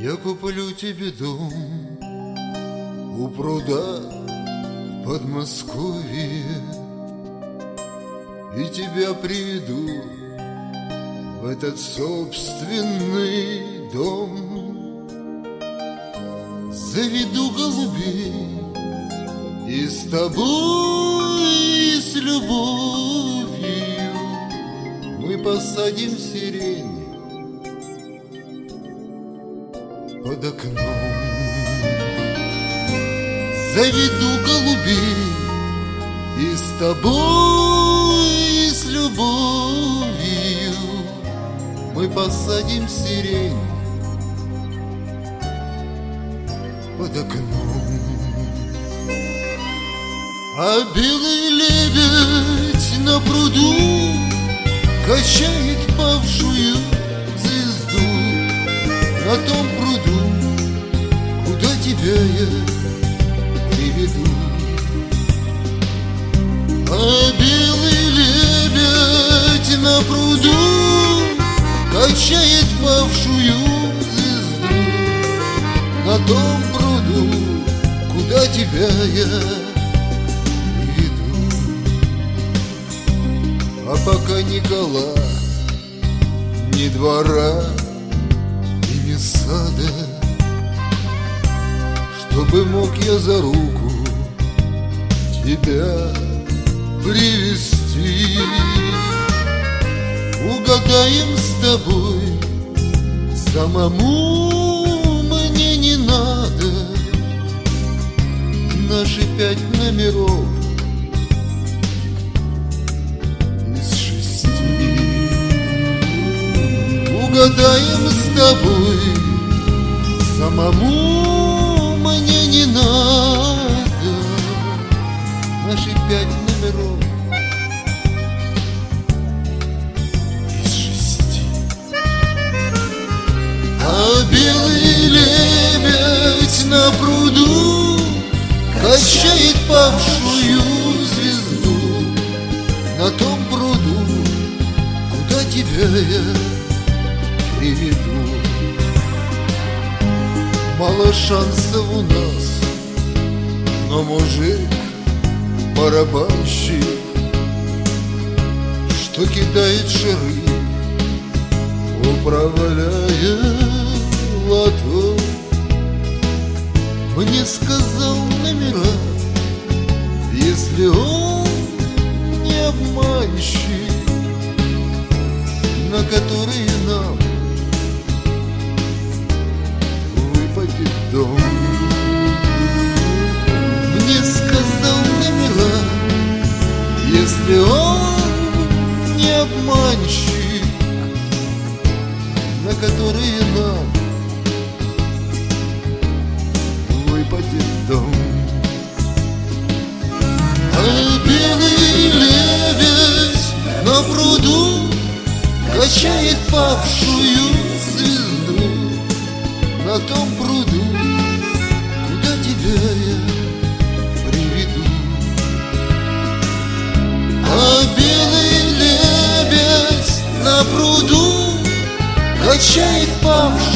Я куплю тебе дом у пруда в Подмосковье и тебя приведу в этот собственный дом. Заведу голубей и с тобой, и с любовью мы посадим сирень под окном. Заведу голубей и с тобой, и с любовью мы посадим сирень под окном. А белый лебедь на пруду качает павшую звезду. На том пруду, куда тебя я приведу. А белый лебедь на пруду качает павшую звезду. На том пруду, куда тебя я приведу. А пока ни кола, ни двора, ни сада, чтобы мог я за руку тебя привести. Угадаем с тобой, самому мне не надо. Наши 5 номеров из 6. Угадаем с тобой, самому мне не надо. Наши 5 номеров из 6. А белый лебедь на пруду качает павшую звезду. На том пруду, куда тебя я приведу. Мало шансов у нас, но мужик барабанщик, что кидает шары, управляя лото, мне сказал номера. Если он не обманщик, на которые нам выпадет дом. Мне сказал номера. Если он не обманщик, на которые нам выпадет дом. А белый лебедь на пруду качает павшую звезду. На том пруду, куда тебя я приведу. А белый лебедь на пруду качает павшую